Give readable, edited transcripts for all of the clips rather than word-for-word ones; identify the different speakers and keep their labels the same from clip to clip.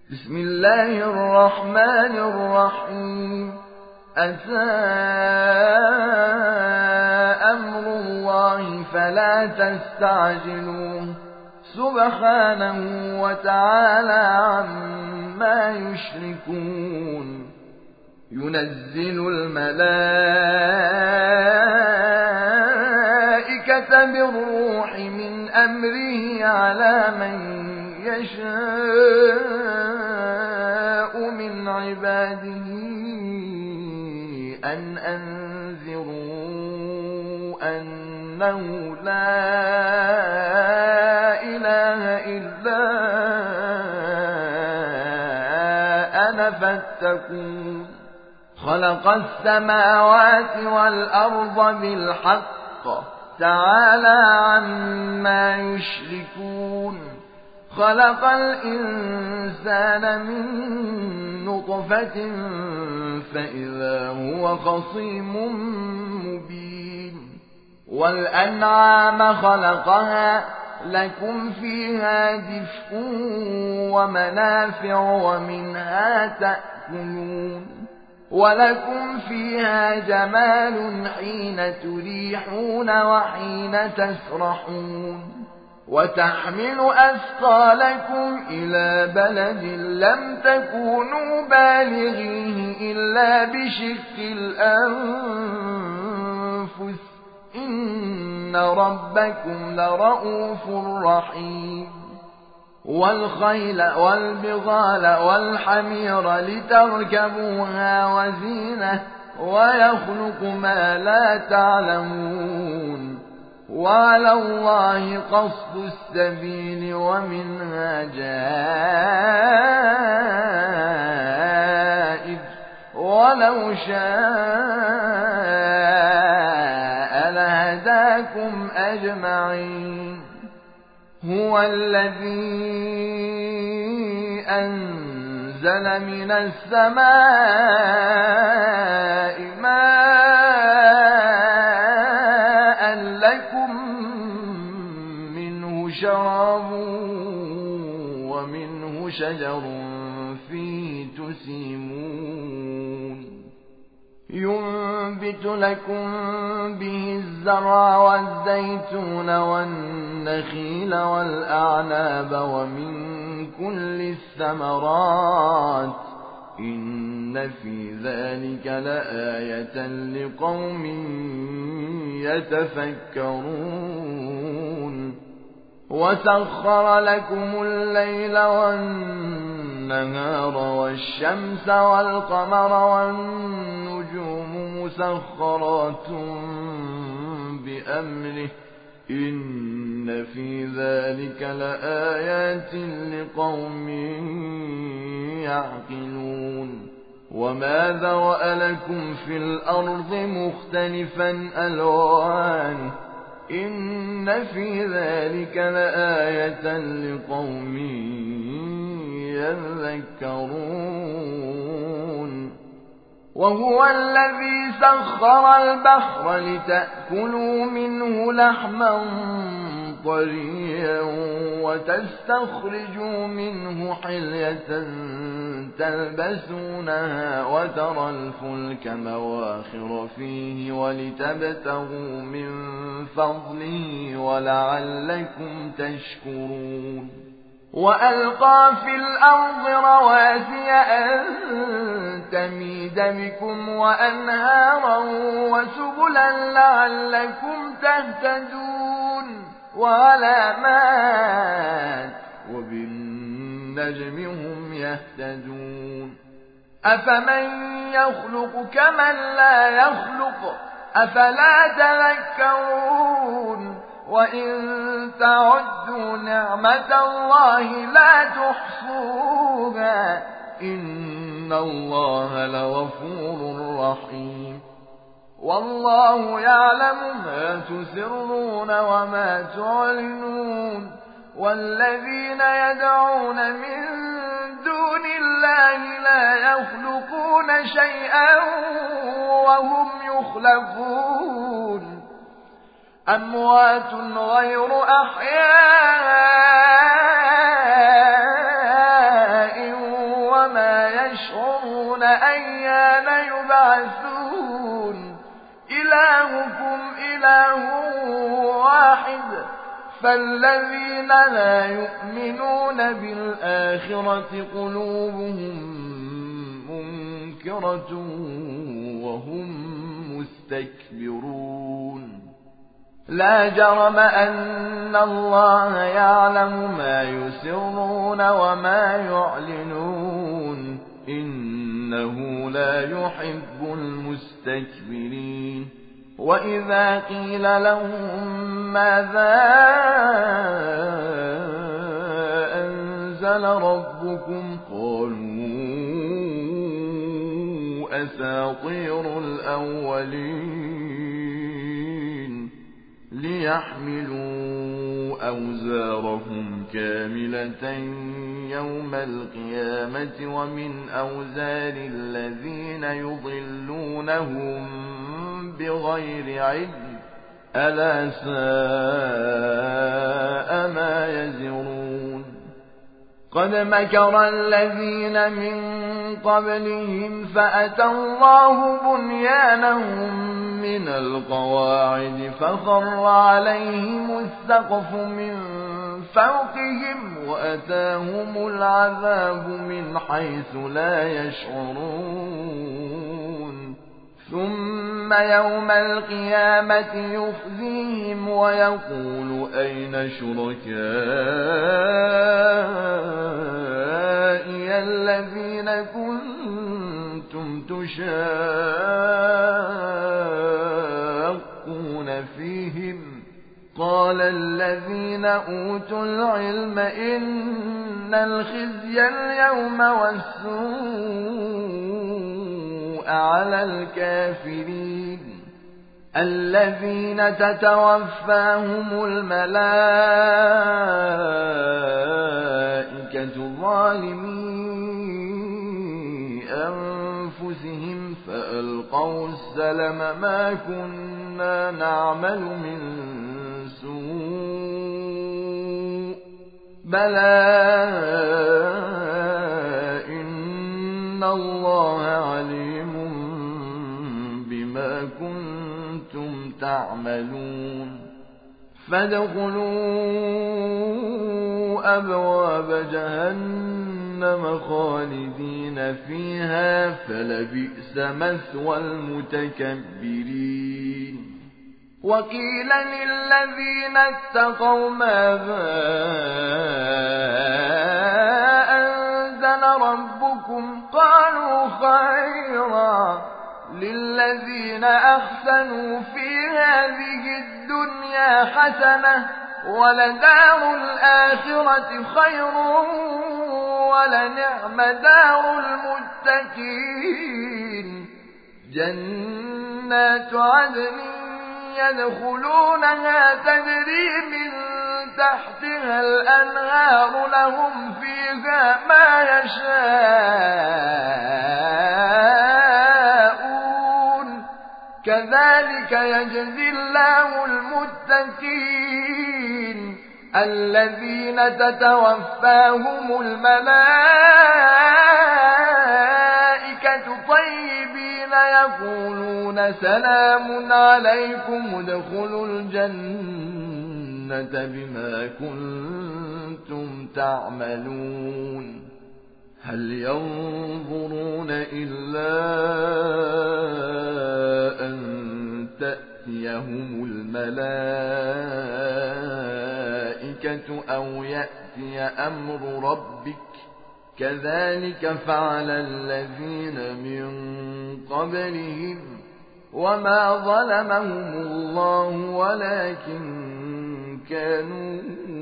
Speaker 1: بسم الله الرحمن الرحيم. أتى أمر الله فلا تستعجلوه سبحانه وتعالى عما يشركون. ينزل الملائكة بالروح من أمره على من يشاء من عباده أن أنذروا أنه لا إله إلا أنا فاتقون. خلق السماوات والأرض بالحق تعالى عما يشركون. خلق الإنسان من نطفة فإذا هو خصيم مبين. والأنعام خلقها لكم فيها دفء ومنافع ومنها تأكلون. ولكم فيها جمال حين تريحون وحين تسرحون. وتحمل أثقالكم إلى بلد لم تكونوا بالغيه إلا بشق الأنفس إن ربكم لرؤوف رحيم. والخيل والبغال والحمير لتركبوها وزينة ويخلق ما لا تعلمون. وعلى الله قصد السبيل ومنها جائر ولو شاء لهداكم أجمعين. هو الذي أنزل من السماء ماء لكم منه شراب ومنه شجر فيه تسيمون. ينبت لكم به الزرع والزيتون والنخيل والأعناب ومن كل الثمرات إن في ذلك لآية لقوم يتفكرون. وسخر لكم الليل والنهار والشمس والقمر والنجوم مسخرات بأمره إن في ذلك لآيات لقوم يعقلون. وما ذرأ لكم في الأرض مختلفا ألوانه إن في ذلك لآية لقوم يذكرون. وهو الذي سخر البحر لتأكلوا منه لحما طريا وتستخرجوا منه حلية تلبسونها وترى الفلك مواخر فيه ولتبتغوا من فضله ولعلكم تشكرون. وألقى في الأرض رواسي أن تميد بكم وأنهارا وسبلا لعلكم تهتدون. وعلامات وبالنجم هم يهتدون. أفمن يخلق كمن لا يخلق أفلا تذكرون. وإن تعدوا نعمة الله لا تحصوها إن الله لغفور رحيم. والله يعلم ما تسرون وما تعلنون. والذين يدعون من دون الله لا يخلقون شيئا وهم يخلقون. أموات غير أحياء يشعرون أيان يبعثون إلهكم إله واحد فالذين لا يؤمنون بالآخرة قلوبهم منكرة وهم مستكبرون لا جرم أن الله يعلم ما يسرون وما يعلنون إنه لا يحب المستكبرين وإذا قيل لهم ماذا أنزل ربكم قالوا أساطير الأولين ليحملوا أوزارهم كاملة يوم القيامة ومن أوزار الذين يضلونهم بغير علم ألا ساء ما يزرون قد مكر الذين من قبلهم فأتى الله بنيانهم من القواعد فخر عليهم السقف من فوقهم وأتاهم العذاب من حيث لا يشعرون ثم يوم القيامة يخزيهم ويقول أين شركائي الذين كنتم تشاقون فيهم قال الذين أوتوا العلم إن الخزي اليوم والسوء على الكافرين الذين تتوفاهم الملائكة ظالمي أنفسهم فألقوا السلم ما كنا نعمل من سوء بلى إن الله عليم بما كنتم تعملون فادخلوا أبواب جهنم خالدين فيها فلبئس مثوى المتكبرين وقيل للذين اتقوا ماذا أنزل ربكم قالوا خيرا للذين أحسنوا في هذه الدنيا حسنة ولدار الآخرة خير ولنعم دار المتقين جنات عدن يدخلونها تجري من تحتها الأنهار لهم فيها ما يشاءون كذلك يجزي الله المتقين الذين تتوفاهم الملائكة طيبين يقولون سلام عليكم ادخلوا الجنة بما كنتم تعملون هل ينظرون إلا أن تأتيهم الملائكة أو يأتي أمر ربك كذلك فعل الذين من قبلهم وما ظلمهم الله ولكن كانوا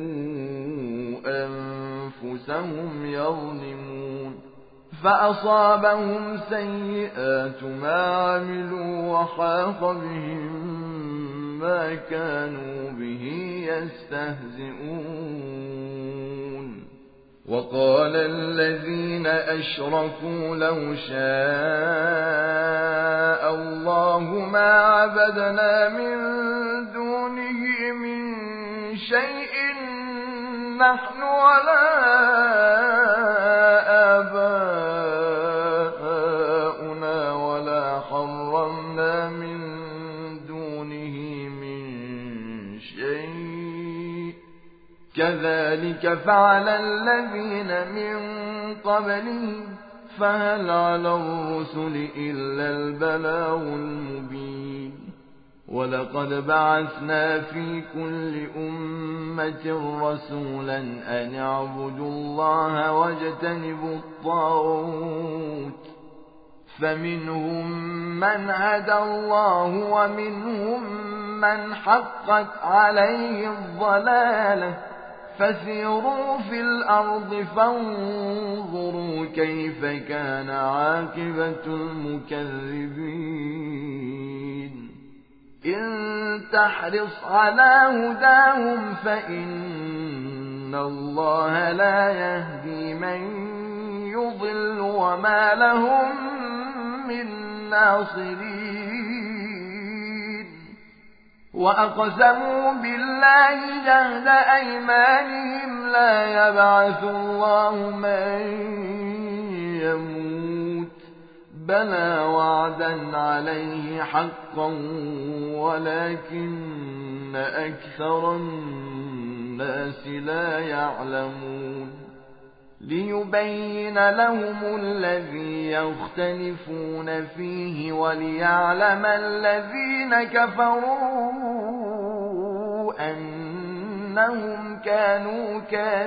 Speaker 1: أنفسهم يظلمون فأصابهم سيئات ما عملوا وحاق بهم ما كانوا به يستهزئون وقال الذين أشركوا لو شاء الله ما عبدنا من دونه من شيء نحن ولا آباؤنا كذلك فعل الذين من قبلهم فهل على الرسل إلا البلاغ المبين ولقد بعثنا في كل أمة رسولا أن اعبدوا الله واجتنبوا الطاغوت فمنهم من هدى الله ومنهم من حقت عليه الضلالة فسيروا في الأرض فانظروا كيف كان عاقبة المكذبين إن تحرص على هداهم فإن الله لا يهدي من يضل وما لهم من ناصرين وأقسموا بالله جهد أيمانهم لا يبعث الله من يموت بلى وعدا عليه حقا ولكن أكثر الناس لا يعلمون ليبين لهم الذي يختلفون فيه وليعلم الذين كفروا أنهم كانوا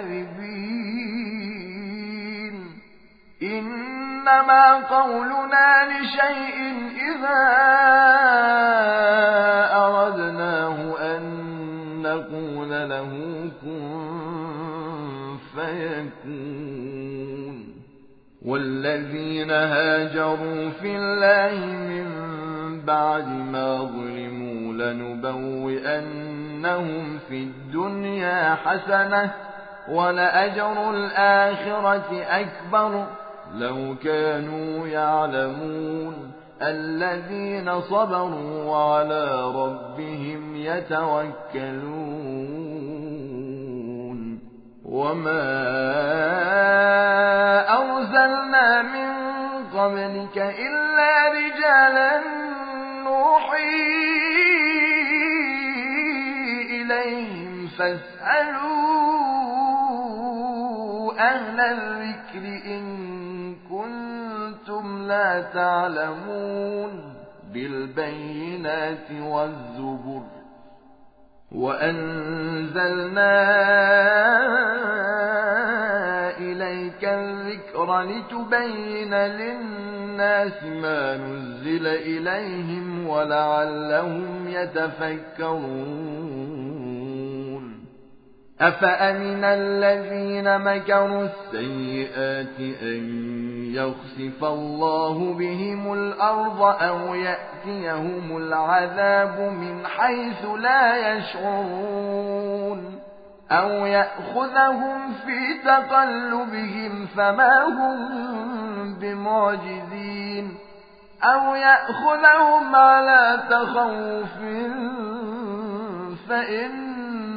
Speaker 1: كاذبين إنما قولنا لشيء إذا أردناه أن نقول له كن فيكون والذين هاجروا في الله من بعد ما ظلموا لنبوئنهم في الدنيا حسنة ولأجر الآخرة أكبر لو كانوا يعلمون الذين صبروا وعلى ربهم يتوكلون وما أرسلنا من قبلك إلا رجالا نوحي إليهم فاسألوا أهل الذكر إن كنتم لا تعلمون بالبينات والزبر وأنزلنا إليك الذكر لتبين للناس ما نزل إليهم ولعلهم يتفكرون أفأمن الذين مكروا السيئات أن يخسف الله بهم الأرض أو يأتيهم العذاب من حيث لا يشعرون أو يأخذهم في تقلبهم فما هم بمعجزين أو يأخذهم على تخوف فإن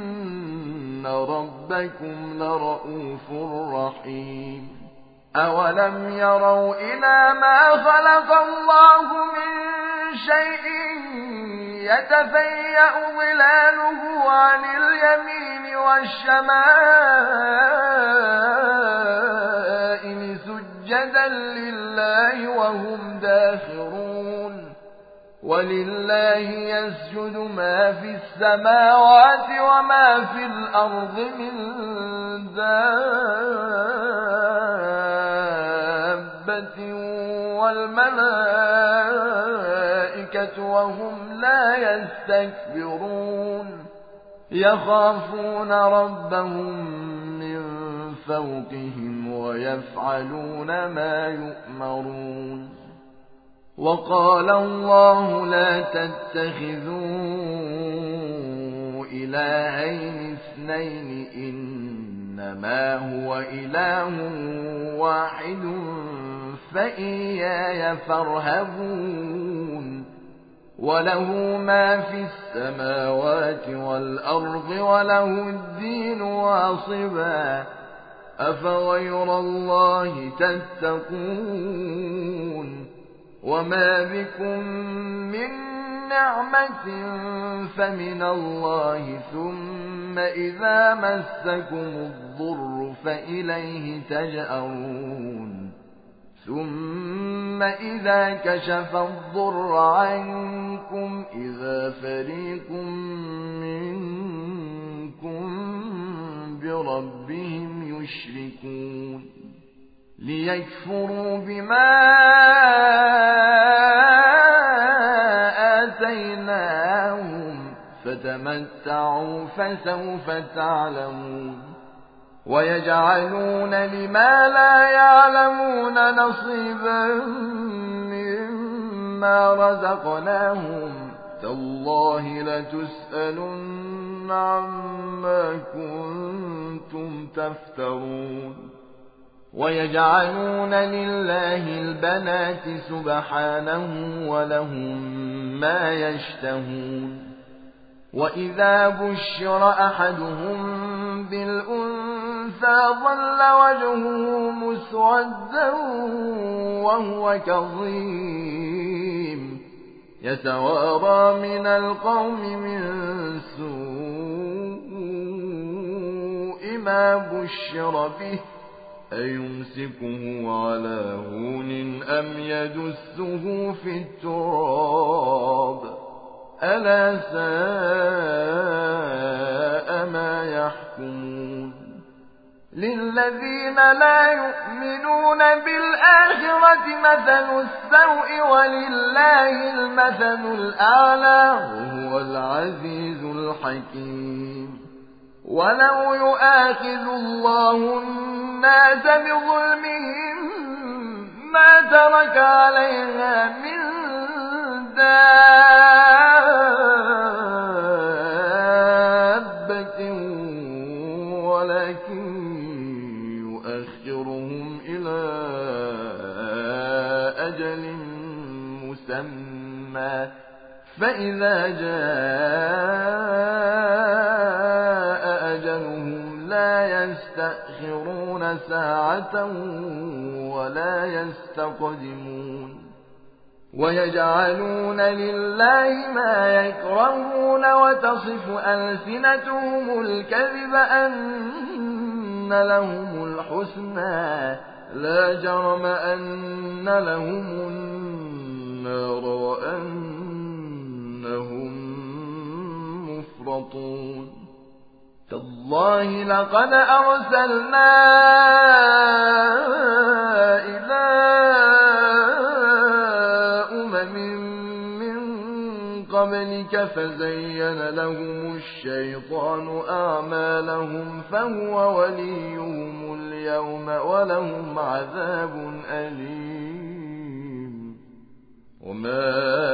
Speaker 1: ربكم لرؤوف رحيم أولم يروا إلى ما خلق الله من شيء يتفيأ ظلاله عن اليمين والشمائل سجدا لله وهم داخرون ولله يسجد ما في السماوات وما في الأرض من دابة والملائكة وهم لا يستكبرون يخافون ربهم من فوقهم ويفعلون ما يؤمرون وقال الله لا تتخذوا إلهين اثنين إنما هو إله واحد فإياي فارهبون وله ما في السماوات والأرض وله الدين واصبا أفغير الله تتقون وما بكم من نعمة فمن الله ثم إذا مسكم الضر فإليه تجأرون ثم إذا كشف الضر عنكم إذا فريق منكم بربهم يشركون ليكفروا بما آتيناهم فتمتعوا فسوف تعلمون ويجعلون لما لا يعلمون نصيبا مما رزقناهم تالله لتسألن عما كنتم تفترون ويجعلون لله البنات سبحانه ولهم ما يشتهون وإذا بشر أحدهم بالأنثى ظل وجهه مسودا وهو كظيم يتوارى من القوم من سوء ما بشر به أيمسكه على هون أم يدسه في التراب ألا ساء ما يحكمون للذين لا يؤمنون بالآخرة مثل السوء ولله المثل الأعلى وهو العزيز الحكيم ولو يؤاخذ الله الناس بظلمهم ما ترك عليها من دابة ولكن يؤخرهم إلى أجل مسمى فإذا جاء أجلهم لا يستأخرون ساعة ولا يستقدمون ويجعلون لله ما يكرهون وتصف ألسنتهم الكذب أن لهم الحسنى لا جرم أن لهم النار وأنهم مفرطون تالله لقد أرسلنا إلى من قبلك فزين لهم الشيطان أعمالهم فهو وليهم اليوم ولهم عذاب أليم وما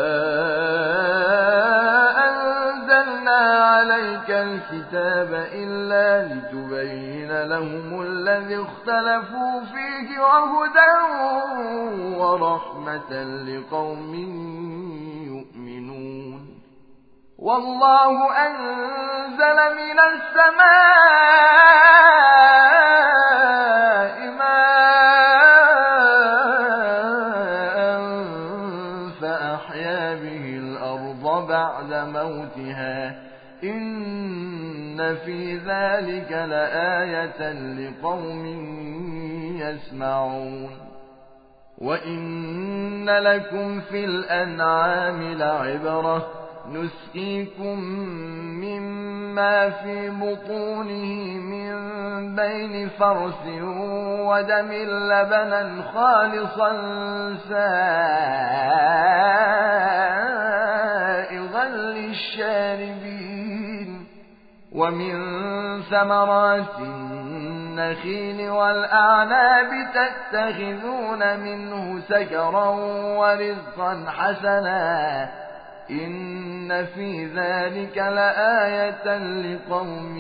Speaker 1: أنزلنا عليك الكتاب إلا لتبين لهم الذي اختلفوا فيه وهدى ورحمة لقوم يؤمنون والله أنزل من السماء ماء فأحيا به الأرض بعد موتها إن في ذلك لآية لقوم يسمعون وإن لكم في الأنعام لعبرة نسقيكم مما في بطونه من بين فرث ودم لبنا خالصا سائغا للشاربين ومن ثمرات النخيل والأعناب تتخذون منه سكرا ورزقا حسنا إن في ذلك لآية لقوم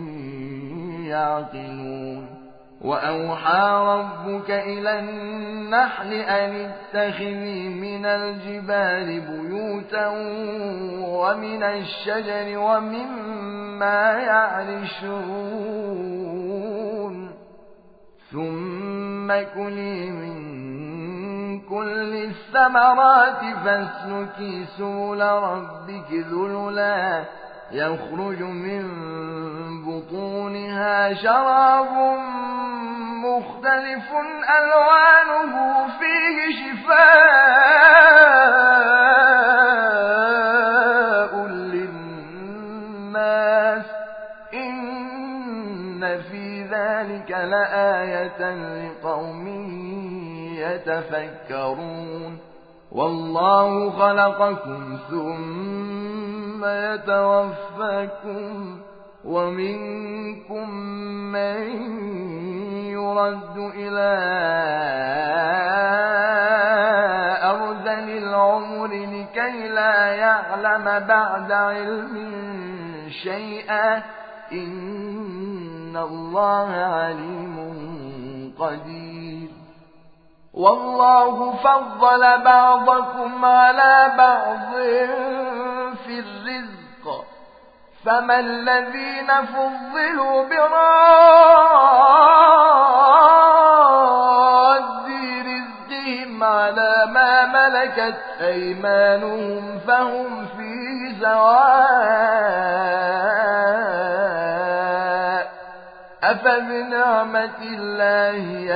Speaker 1: يعقلون وأوحى ربك إلى النحل أن اتخذي من الجبال بيوتا ومن الشجر ومما يعرشون ثم كلي من كل الثمرات فاسلكي سبل ربك ذللا يخرج من بطونها شراب مختلف ألوانه فيه شفاء للناس إن في ذلك لآية لقوم يتفكرون والله خلقكم ثم يتوفاكم ومنكم من يرد إلى أرذل العمر لكي لا يعلم بعد علم شيئا إن الله عليم قدير والله فضل بعضكم على بعض في الرزق فما الذين فضلوا براد رزقهم على ما ملكت أيمانهم فهم فيه سواء أفبنعمة الله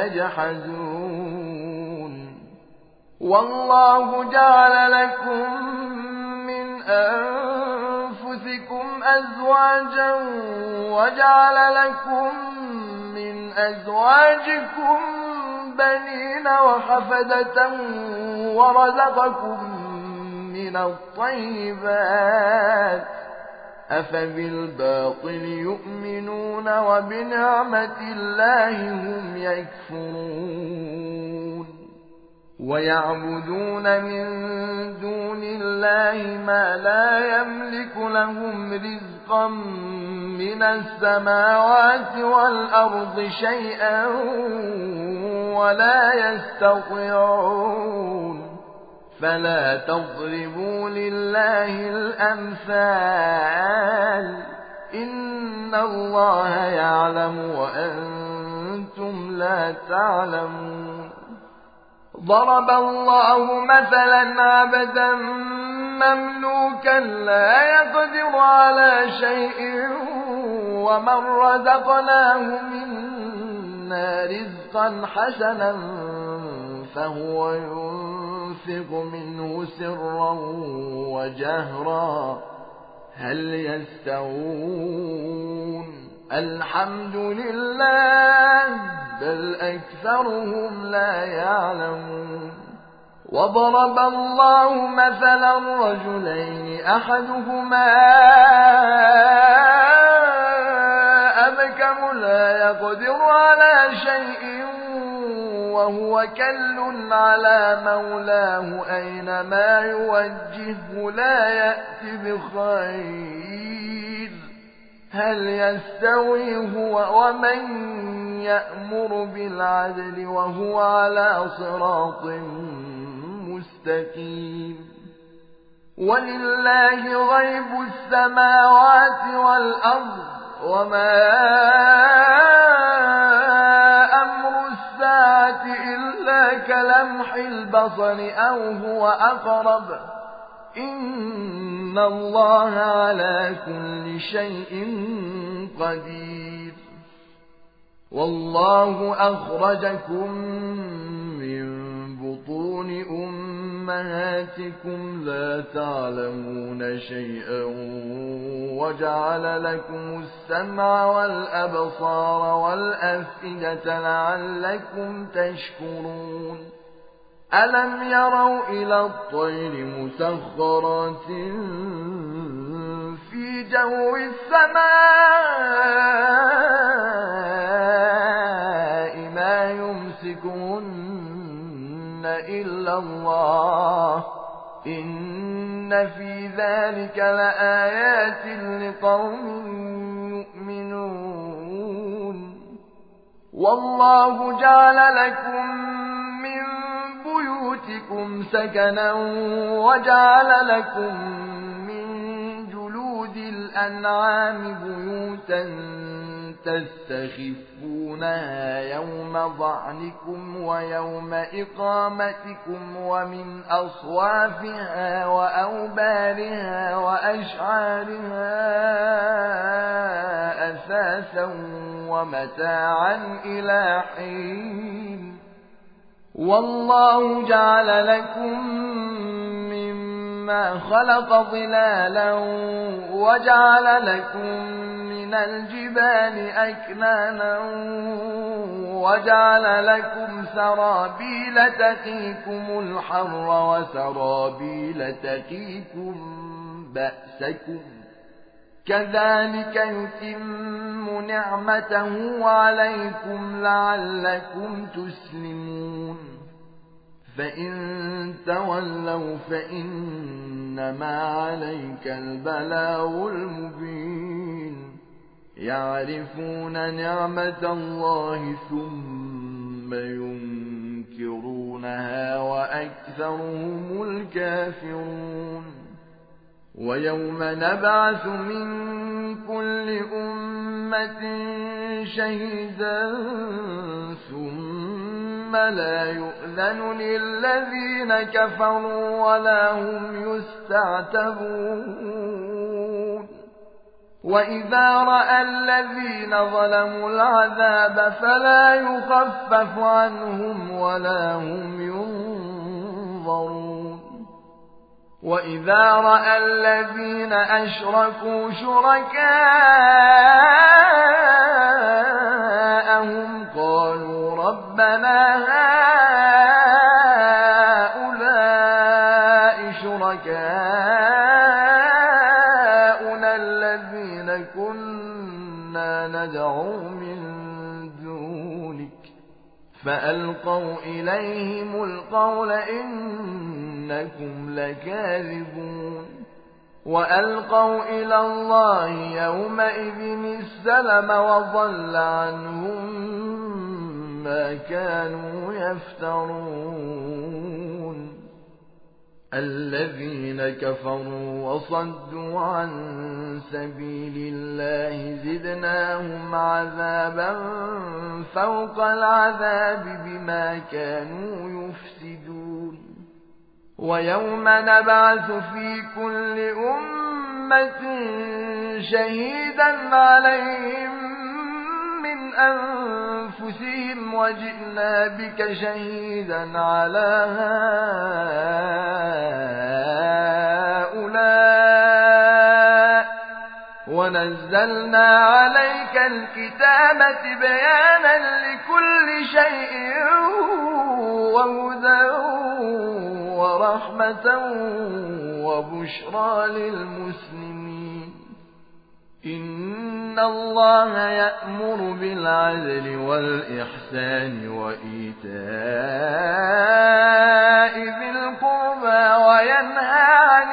Speaker 1: يجحدون والله جعل لكم من أنفسكم أزواجا وجعل لكم من أزواجكم بنين وحفدة ورزقكم من الطيبات أفبالباطل يؤمنون وبنعمة الله هم يكفرون ويعبدون من دون الله ما لا يملك لهم رزقا من السماوات والأرض شيئا ولا يستطيعون فلا تضربوا لله الأمثال إن الله يعلم وأنتم لا تعلمون ضرب الله مثلا عبدا مملوكا لا يقدر على شيء ومن رزقناه منا رزقا حسنا فهو ينفق منه سرا وجهرا هل يستوون الحمد لله بل أكثرهم لا يعلمون وضرب الله مثلا رجلين أحدهما أبكم لا يقدر على شيء وهو كل على مولاه أينما يوجهه لا يأتي بخير هل يستوي هو ومن يأمر بالعدل وهو على صراط مستقيم ولله غيب السماوات والأرض وما أمر الساعة إلا كلمح البصر أو هو أقرب إن الله على كل شيء قدير والله أخرجكم من بطون أمهاتكم لا تعلمون شيئا وجعل لكم السمع والأبصار والأفئدة لعلكم تشكرون ألم يروا إلى الطير مسخرات في جو السماء ما يمسكهن إلا الله إن في ذلك لآيات لقوم يؤمنون والله جعل لكم من بيوتكم سكنا وجعل لكم من جلود الأنعام بيوتا تستخفونها يوم ظعنكم ويوم إقامتكم ومن أصوافها وأوبارها وأشعارها أثاثا ومتاعا إلى حين. والله جعل لكم مما خلق ظلالا وجعل لكم من الجبال أكنانا وجعل لكم سرابيل تقيكم الحر وسرابيل تقيكم بأسكم كذلك يتم نعمته عليكم لعلكم تسلمون. فإن تولوا فإنما عليك البلاغ المبين. يعرفون نعمة الله ثم ينكرونها وأكثرهم الكافرون. ويوم نبعث من كل أمة شهيدا ثم لا يؤذن للذين كفروا ولا هم يستعتبون. وإذا رأى الذين ظلموا العذاب فلا يخفف عنهم ولا هم ينظرون. وإذا رأى الذين أشركوا شركاءهم قالوا ربنا هؤلاء شركاؤنا الذين كنا ندعو من دونك فألقوا إليهم القول إنكم لكاذبون. وألقوا إلى الله يومئذ السلم وضل عنهم ما كانوا يفترون. الذين كفروا وصدوا عن سبيل الله زدناهم عذابا فوق العذاب بما كانوا يفسدون. ويوم نبعث في كل أمة شهيدا عليهم من أنفسهم وجئنا بك شهيدا على هؤلاء ونزلنا عليك الكتاب بيانا لكل شيء وهدى ورحمة وبشرى للمسلمين. إن الله يأمر بالعدل والإحسان وإيتاء ذي القربى وينهى عن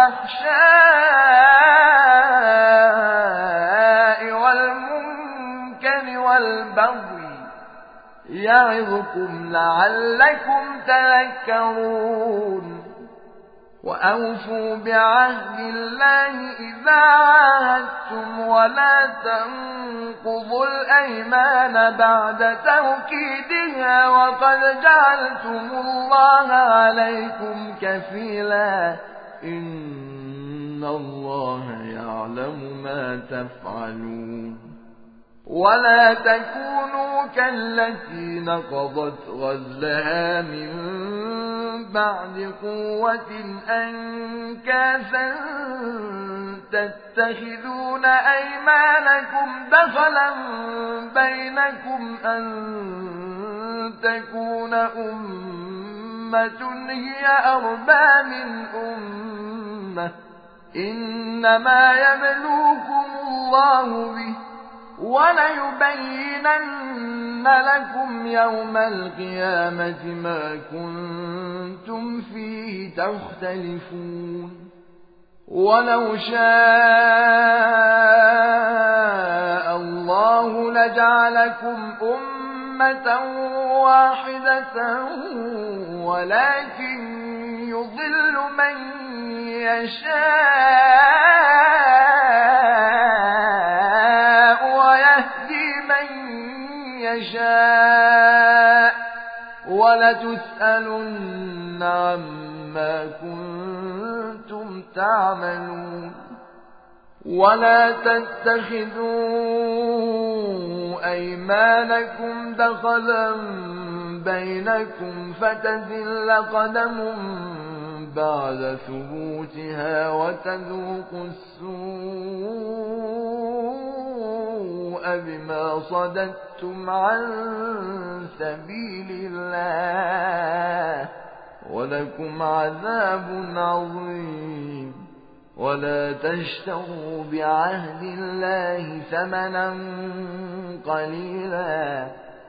Speaker 1: الفحشاء والمنكر والبغي يعظكم لعلكم تذكرون. وأوفوا بعهد الله إذا عاهدتم ولا تنقضوا الأيمان بعد توكيدها وقد جعلتم الله عليكم كفيلا إن الله يعلم ما تفعلون. ولا تكونوا كالتي نقضت غزلها من بعد قوة أنكاثا تتخذون أيمانكم دخلا بينكم أن تكون أمة هي أربى من أمة إنما يبلوكم الله به وليبينن لكم يوم القيامة ما كنتم فيه تختلفون. ولو شاء الله لجعلكم أمة واحدة ولكن يضل من يشاء ويهدي لتسألن عما كنتم تعملون ولا تتخذوا أيمانكم دخلا بينكم فتزل قدم بعد ثبوتها وتذوقوا السوء بما صددتم عن سبيل الله ولكم عذاب عظيم ولا تشتروا بعهد الله ثمنا قليلا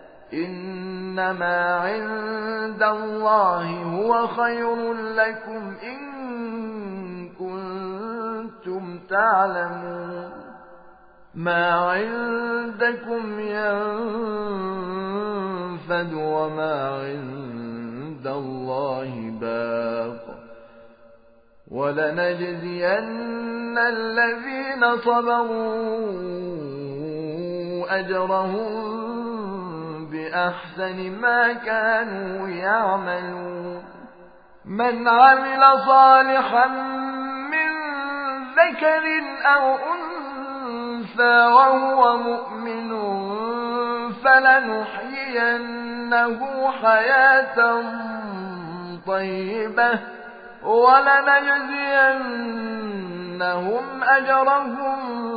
Speaker 1: إنما عند الله هو خير لكم إن كنتم تعلمون ما عندكم ينفد وما عند الله باق ولنجزين الذين صبروا أجرهم بأحسن ما كانوا يعملون من عمل صالحا من ذكر أو أنثى وهو مؤمن فلنحيينه حياة طيبة ولنجزينهم أجرهم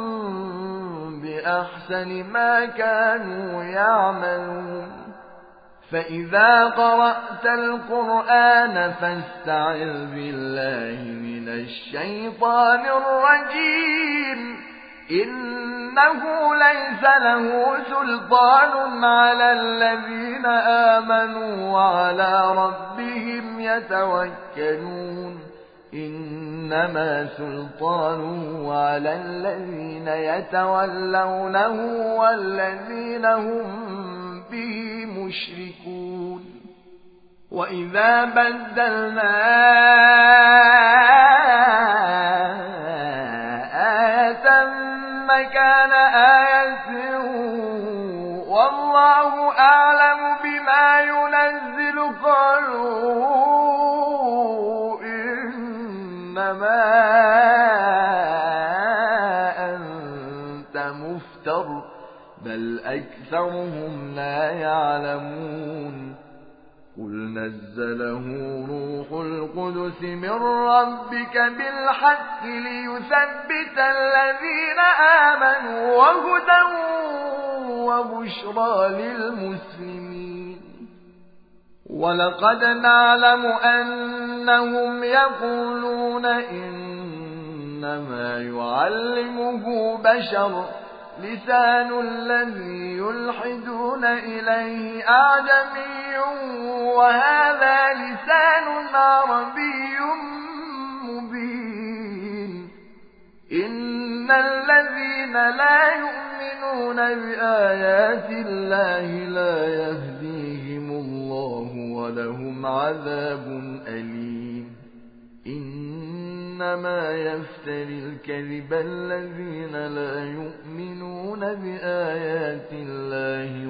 Speaker 1: بأحسن ما كانوا يعملون فإذا قرأت القرآن فاستعذ بالله من الشيطان الرجيم إنه ليس له سلطان على الذين آمنوا وعلى ربهم يتوكلون إنما سلطانه على الذين يتولونه والذين هم به مشركون وإذا بدلنا آية مكان آية والله أعلم بما ينزل قالوا إنما أنت مفتر بل أكثرهم لا يعلمون قل نزله روح القدس من ربك بالحق ليثبت الذين آمنوا وهدى وبشرى للمسلمين ولقد نعلم أنهم يقولون إنما يعلمه بشر لسان الذي يلحدون إليه أعجمي وهذا لسان عربي مبين إن الذين لا يؤمنون بآيات الله لا يهديهم الله ولهم عذاب أليم إنما يفتري الكذب الذين لا يؤمنون بآيات الله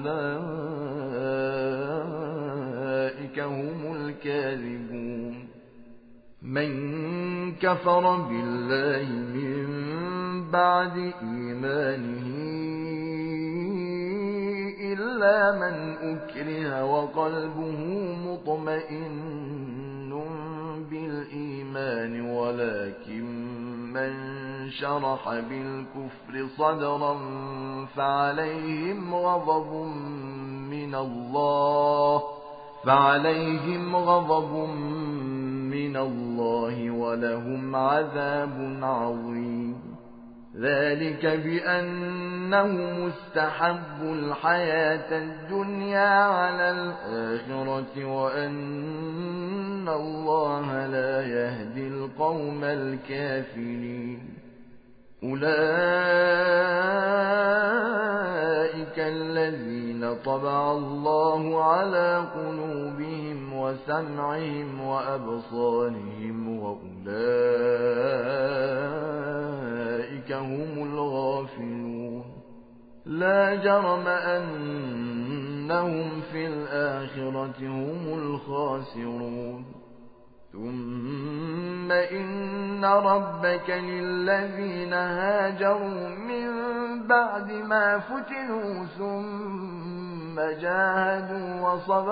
Speaker 1: وأولئك هم الكاذبون من كفر بالله من بعد إيمانه إلا من أكره وقلبه مطمئن بالإيمان ولكن من شرح بالكفر صدرا فعليهم غضب من الله ولهم عذاب عظيم ذلك بأنهم استحبوا الحياة الدنيا على الآخرة وأن الله لا يهدي القوم الكافرين أولئك الذين طبع الله على قلوبهم وسمعهم وأبصارهم وأولئك هم الغافلون لا جرم أن إنهم في الآخرة هم الخاسرون ثم إن ربك للذين هاجروا من بعد ما فتنوا ثم جاهدوا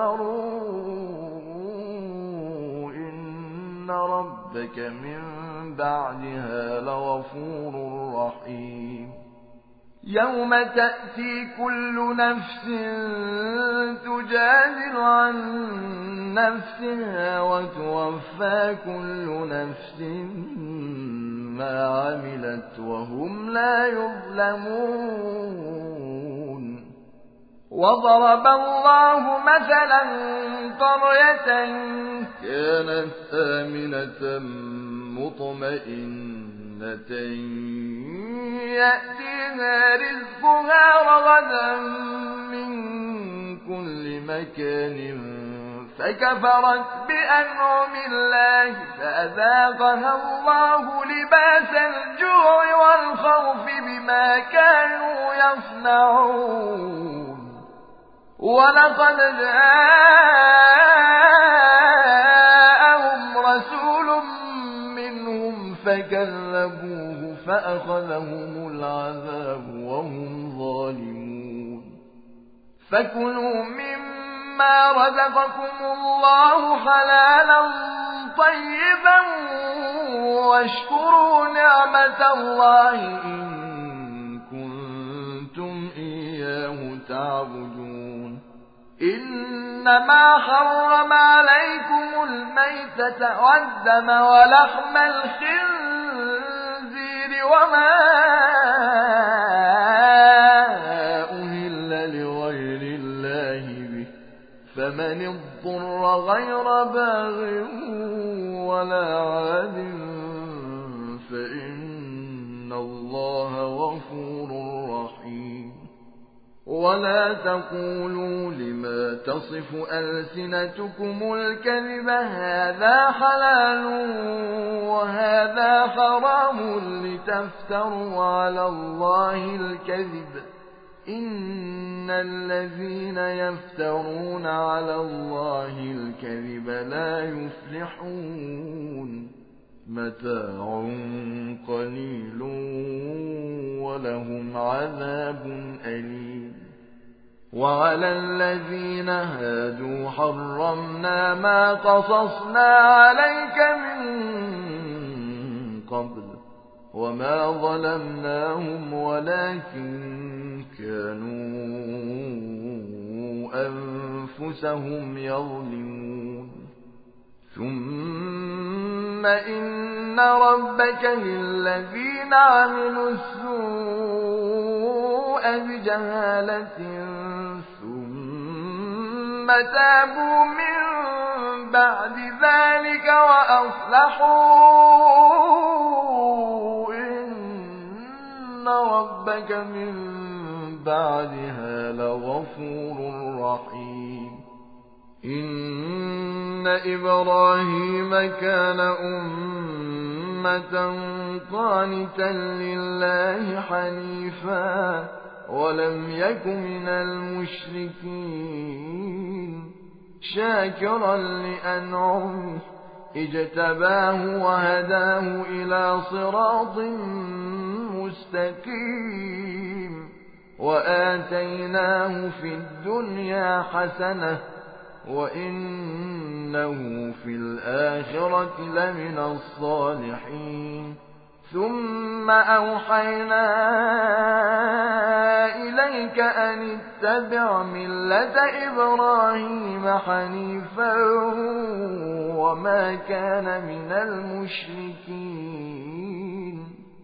Speaker 1: وصبروا إن ربك من بعدها لغفور رحيم يوم تأتي كل نفس تجادل عن نفسها وتوفى كل نفس ما عملت وهم لا يظلمون وضرب الله مثلا قرية كانت آمنة مطمئنة يأتيها رزقها رغدا من كل مكان فكفرت بأنعم الله فأذاقها الله لباس الجوع والخوف بما كانوا يصنعون ولقد جاءهم رسول منهم فكذبوه فأخذهم العذاب وهم ظالمون فكلوا مما رزقكم الله حلالا طيبا واشكروا نعمة الله إن كنتم إياه تعبدون إنما حرم عليكم الميتة والدم ولحم الخنزير وما أهل لغير الله به فمن اضطر غير باغ ولا عاد فإن الله غفور رحيم ولا تقولوا لما تصف ألسنتكم الكذب هذا حلال وهذا حرام لتفتروا على الله الكذب إن الذين يفترون على الله الكذب لا يفلحون متاع قليل ولهم عذاب أليم وعلى الذين هادوا حرمنا ما قصصنا عليك من قبل وما ظلمناهم ولكن كانوا أنفسهم يظلمون ثم إن ربك للذين عملوا السوء بجهالة ثم تابوا من بعد ذلك وأصلحوا إن ربك من بعدها لغفور رحيم إن إبراهيم كان أمة قانتا لله حنيفا ولم يك من المشركين شاكرا لأنعمه اجتباه وهداه إلى صراط مستقيم وآتيناه في الدنيا حسنة وإنه في الآخرة لمن الصالحين ثم أوحينا إليك أن اتبع ملة إبراهيم حنيفا وما كان من المشركين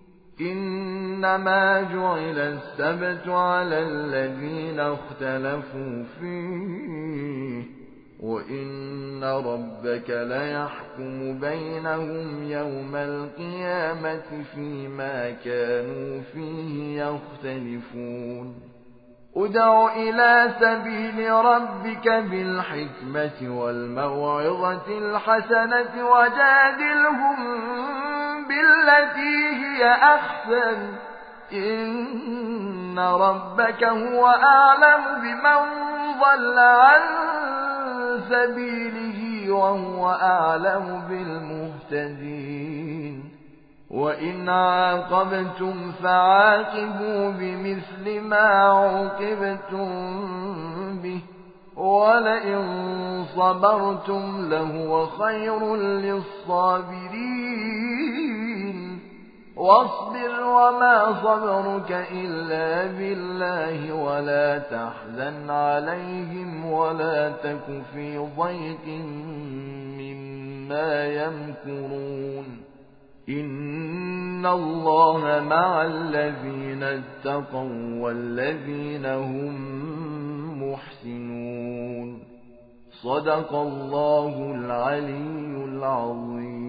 Speaker 1: إنما جعل السبت على الذين اختلفوا فيه وإن ربك ليحكم بينهم يوم القيامة فيما كانوا فيه يختلفون ادع إلى سبيل ربك بالحكمة والموعظة الحسنة وجادلهم بالتي هي أحسن إن ربك هو أعلم بمن ضل عن سبيله وهو أعلم بالمهتدين وإن عاقبتم فعاقبوا بمثل ما عوقبتم به ولئن صبرتم لهو خير للصابرين واصبر وما صبرك إلا بالله ولا تحزن عليهم ولا تك في ضيق مما يمكرون إن الله مع الذين اتقوا والذين هم محسنون صدق الله العلي العظيم.